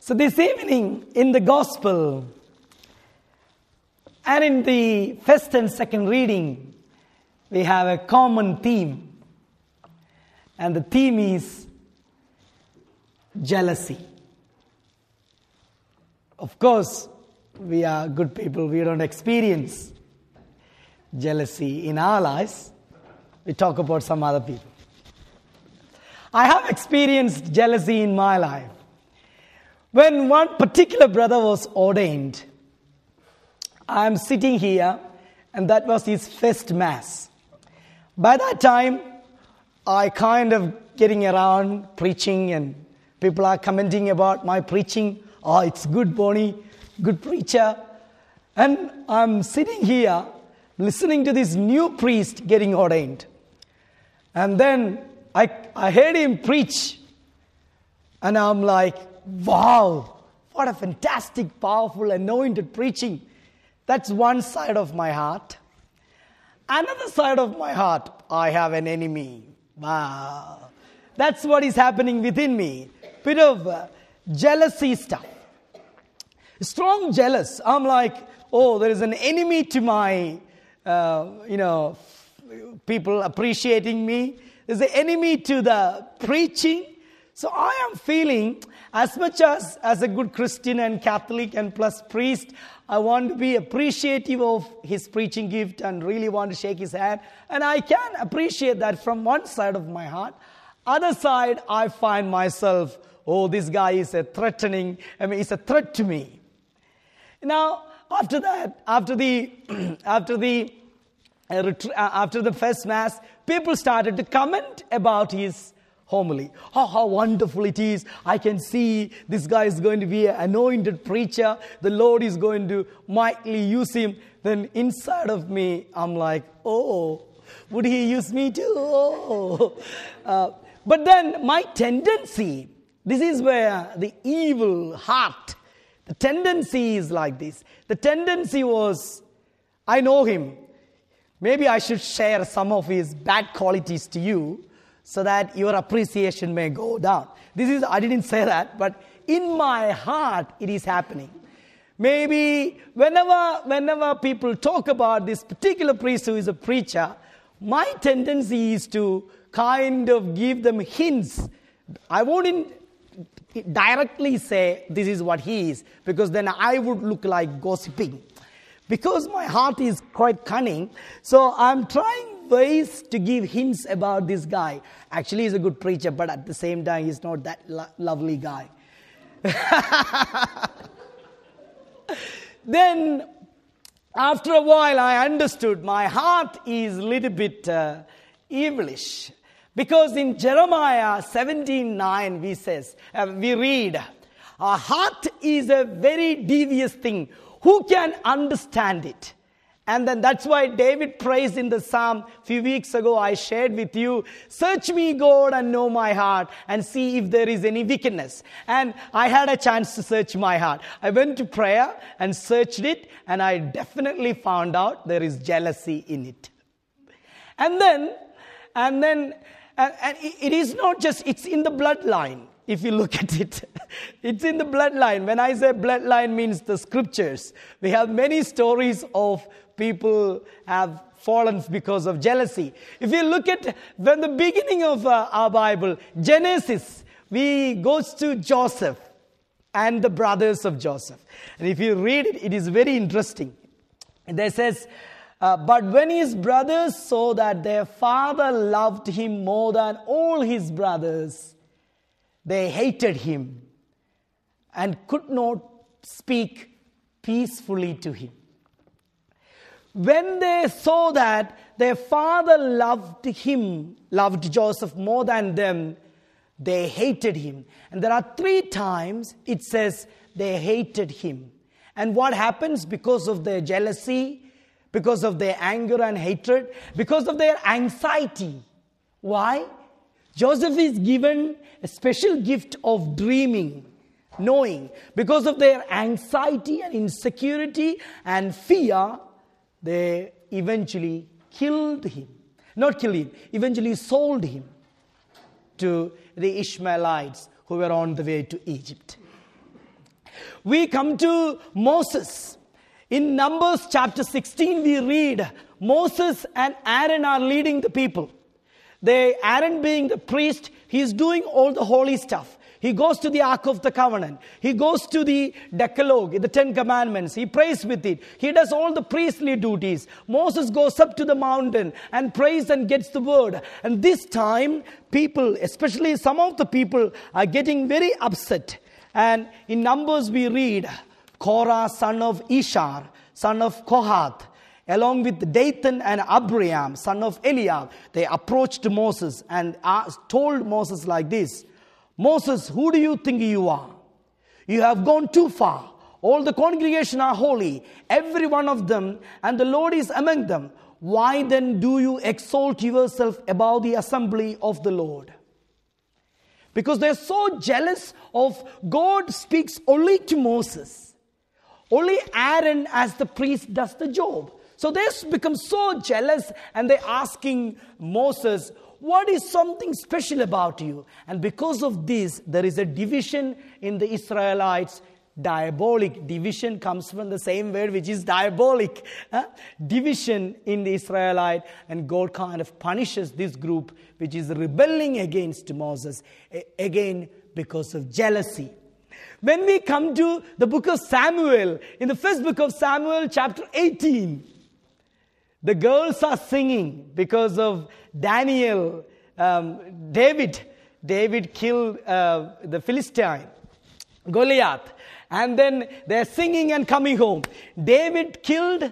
So this evening in the Gospel and in the first and second reading, we have a common theme. And the theme is jealousy. Of course, we are good people. We don't experience jealousy in our lives. We talk about some other people. I have experienced jealousy in my life. When one particular brother was ordained, I am sitting here, and that was his first mass. By that time, I kind of getting around preaching, and people are commenting about my preaching. Oh, it's good, Bonnie, good preacher. And I'm sitting here listening to this new priest getting ordained. And then I heard him preach, and I'm like, wow, what a fantastic, powerful, anointed preaching. That's one side of my heart. Another side of my heart, I have an enemy. Wow. That's what is happening within me. Bit of jealousy stuff. Strong jealous. I'm like, oh, there is an enemy to my, people appreciating me. There's an enemy to the preaching. So I am feeling, as much as a good Christian and Catholic and plus priest, I want to be appreciative of his preaching gift and really want to shake his hand. And I can appreciate that from one side of my heart. Other side, I find myself, oh, this guy is he's a threat to me. Now, after that, after the first Mass, people started to comment about his homily. Oh, how wonderful it is. I can see this guy is going to be an anointed preacher. The Lord is going to mightily use him. Then inside of me, I'm like, oh, would he use me too? Oh. But then my tendency, this is where the evil heart, the tendency is like this. The tendency was, I know him. Maybe I should share some of his bad qualities to you, so that your appreciation may go down. I didn't say that, but in my heart it is happening. Maybe whenever people talk about this particular priest who is a preacher, my tendency is to kind of give them hints. I wouldn't directly say this is what he is, because then I would look like gossiping. Because my heart is quite cunning, so I'm trying ways to give hints about this guy. Actually, he's a good preacher, but at the same time, he's not that lovely guy. Then, after a while, I understood my heart is a little bit evilish. Because in Jeremiah 17:9, we read, our heart is a very devious thing. Who can understand it? And then that's why David prays in the Psalm a few weeks ago I shared with you, search me, God, and know my heart and see if there is any wickedness. And I had a chance to search my heart. I went to prayer and searched it, and I definitely found out there is jealousy in it. And it is not just, it's in the bloodline. If you look at it, it's in the bloodline. When I say bloodline, means the scriptures. We have many stories of people have fallen because of jealousy. If you look at when the beginning of our Bible, Genesis, we goes to Joseph and the brothers of Joseph. And if you read it, it is very interesting. And there says, but when his brothers saw that their father loved him more than all his brothers, they hated him and could not speak peacefully to him. When they saw that their father loved Joseph more than them, they hated him. And there are 3 times it says they hated him. And what happens because of their jealousy, because of their anger and hatred, because of their anxiety? Why? Joseph is given a special gift of dreaming, knowing. Because of their anxiety and insecurity and fear, they eventually killed him. Not killed him, eventually sold him to the Ishmaelites who were on the way to Egypt. We come to Moses. In Numbers chapter 16, we read Moses and Aaron are leading the people. Aaron being the priest, he is doing all the holy stuff. He goes to the Ark of the Covenant. He goes to the Decalogue, the 10 Commandments. He prays with it. He does all the priestly duties. Moses goes up to the mountain and prays and gets the word. And this time, people, especially some of the people, are getting very upset. And in Numbers we read, Korah, son of Ishar, son of Kohath, along with Dathan and Abiram, son of Eliab, they approached Moses and told Moses like this, Moses, who do you think you are? You have gone too far. All the congregation are holy, every one of them, and the Lord is among them. Why then do you exalt yourself above the assembly of the Lord? Because they're so jealous of God speaks only to Moses. Only Aaron as the priest does the job. So they become so jealous and they're asking Moses, what is something special about you? And because of this, there is a division in the Israelites. Diabolic. Division comes from the same word which is diabolic. Division in the Israelite. And God kind of punishes this group which is rebelling against Moses. Again, because of jealousy. When we come to the book of Samuel, in the first book of Samuel, chapter 18, the girls are singing because of Daniel, David. David killed the Philistine, Goliath. And then they're singing and coming home. David killed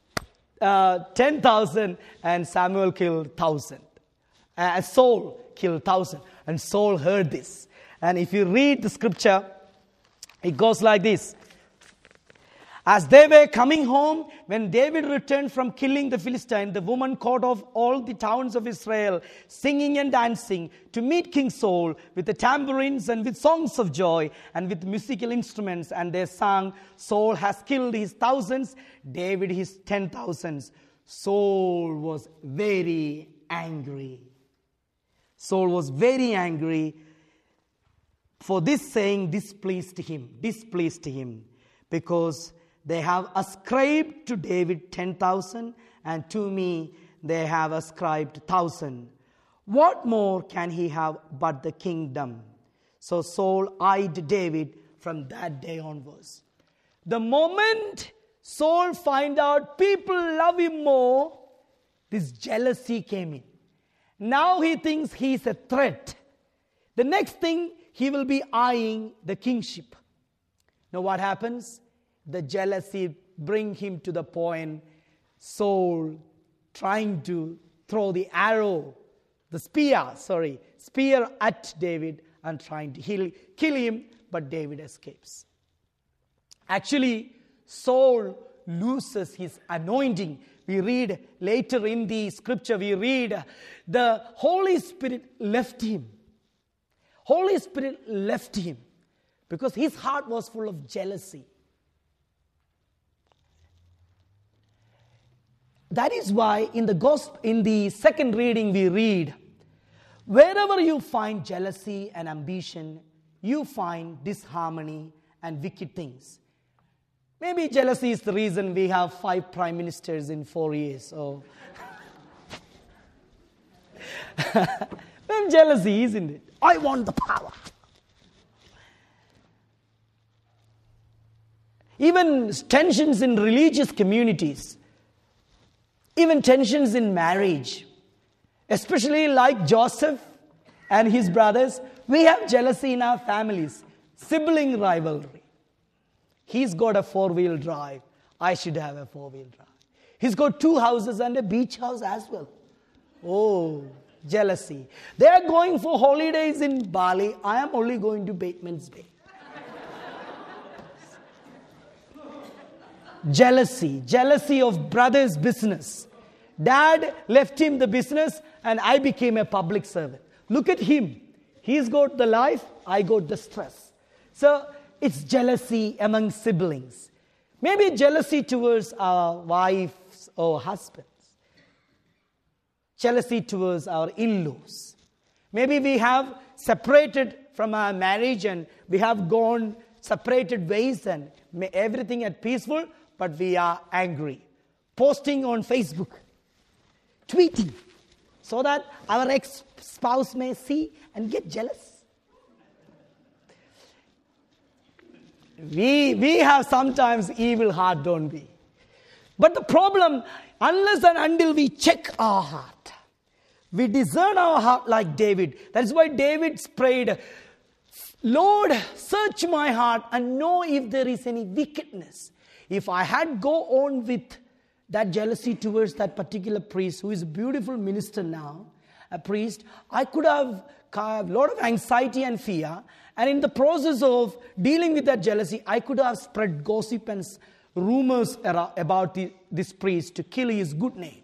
10,000 and Samuel killed 1,000. Saul killed 1,000. And Saul heard this. And if you read the scripture, it goes like this. As they were coming home, when David returned from killing the Philistine, the woman caught off all the towns of Israel, singing and dancing to meet King Saul with the tambourines and with songs of joy and with musical instruments. And they sang, Saul has killed his thousands, David his 10,000s. Saul was very angry. Saul was very angry for this saying displeased him, because they have ascribed to David 10,000 and to me they have ascribed 1,000. What more can he have but the kingdom? So Saul eyed David from that day onwards. The moment Saul find out people love him more, this jealousy came in. Now he thinks he is a threat. The next thing, he will be eyeing the kingship. Now what happens? The jealousy bring him to the point, Saul trying to throw the spear at David and trying to kill him, but David escapes. Actually, Saul loses his anointing. We read later in the scripture, we read the Holy Spirit left him. Holy Spirit left him because his heart was full of jealousy. That is why in the second reading we read, wherever you find jealousy and ambition, you find disharmony and wicked things. Maybe jealousy is the reason we have 5 prime ministers in 4 years. Or maybe jealousy, isn't it? I want the power. Even tensions in religious communities. Even tensions in marriage, especially like Joseph and his brothers, we have jealousy in our families, sibling rivalry. He's got a 4-wheel drive. I should have a 4-wheel drive. He's got 2 houses and a beach house as well. Oh, jealousy. They are going for holidays in Bali. I am only going to Bateman's Bay. Jealousy of brother's business. Dad left him the business and I became a public servant. Look at him. He's got the life, I got the stress. So it's jealousy among siblings. Maybe jealousy towards our wives or husbands. Jealousy towards our in-laws. Maybe we have separated from our marriage and we have gone separated ways and everything at peaceful, but we are angry. Posting on Facebook, tweeting, so that our ex-spouse may see and get jealous. We have sometimes evil heart, don't we? But the problem, unless and until we check our heart, we discern our heart like David. That's why David prayed, Lord, search my heart and know if there is any wickedness. If I had go on with that jealousy towards that particular priest, who is a beautiful minister now, a priest, I could have a lot of anxiety and fear. And in the process of dealing with that jealousy, I could have spread gossip and rumors about this priest to kill his good name.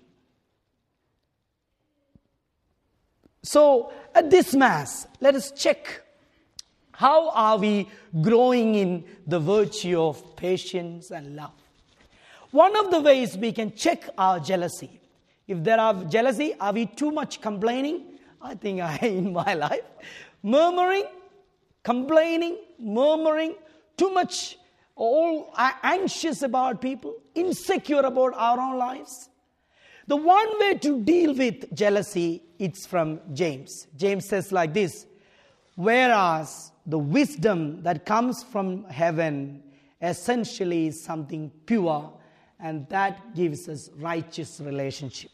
So at this Mass, let us check, how are we growing in the virtue of patience and love? One of the ways we can check our jealousy, if there are jealousy, are we too much complaining? I think in my life, murmuring, complaining, murmuring, too much, all anxious about people, insecure about our own lives. The one way to deal with jealousy, it's from James. James says like this, whereas the wisdom that comes from heaven essentially is something pure, and that gives us righteous relationship.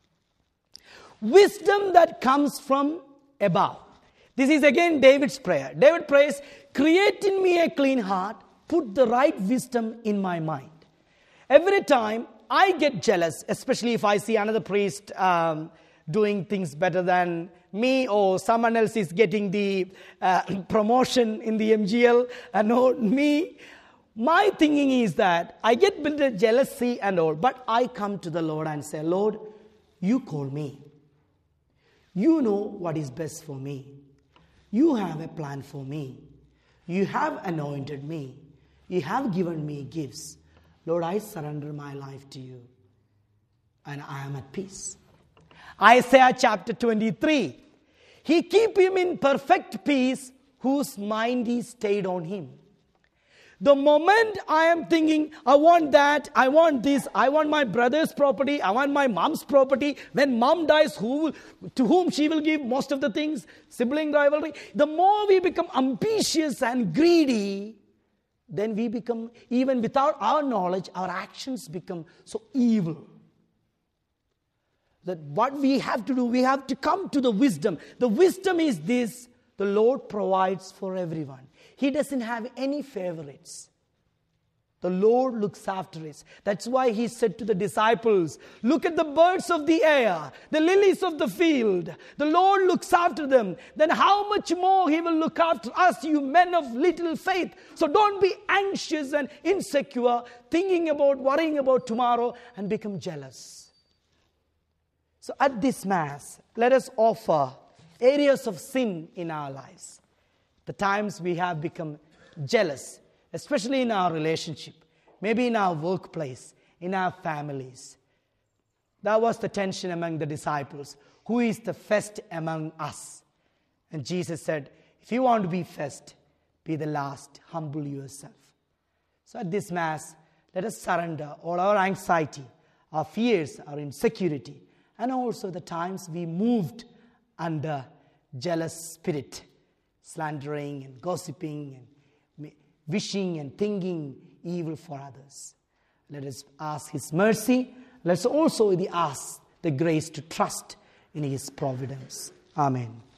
Wisdom that comes from above. This is again David's prayer. David prays, create in me a clean heart, put the right wisdom in my mind. Every time I get jealous, especially if I see another priest doing things better than me, or someone else is getting the promotion in the MGL and not me, my thinking is that I get a bit of jealousy and all, but I come to the Lord and say, Lord, you call me. You know what is best for me. You have a plan for me. You have anointed me. You have given me gifts. Lord, I surrender my life to you, and I am at peace. Isaiah chapter 23. He keep him in perfect peace whose mind is stayed on him. The moment I am thinking, I want that, I want this, I want my brother's property, I want my mom's property. When mom dies, to whom she will give most of the things? Sibling rivalry. The more we become ambitious and greedy, then we become, even without our knowledge, our actions become so evil. That what we have to do, we have to come to the wisdom. The wisdom is this: the Lord provides for everyone. He doesn't have any favorites. The Lord looks after us. That's why he said to the disciples, look at the birds of the air, the lilies of the field. The Lord looks after them. Then how much more he will look after us, you men of little faith. So don't be anxious and insecure, thinking about, worrying about tomorrow, and become jealous. So at this Mass, let us offer areas of sin in our lives. The times we have become jealous, especially in our relationship, maybe in our workplace, in our families. That was the tension among the disciples. Who is the first among us? And Jesus said, if you want to be first, be the last, humble yourself. So at this Mass, let us surrender all our anxiety, our fears, our insecurity, and also the times we moved under jealous spirit, slandering and gossiping and wishing and thinking evil for others. Let us ask his mercy. Let's also ask the grace to trust in his providence. Amen.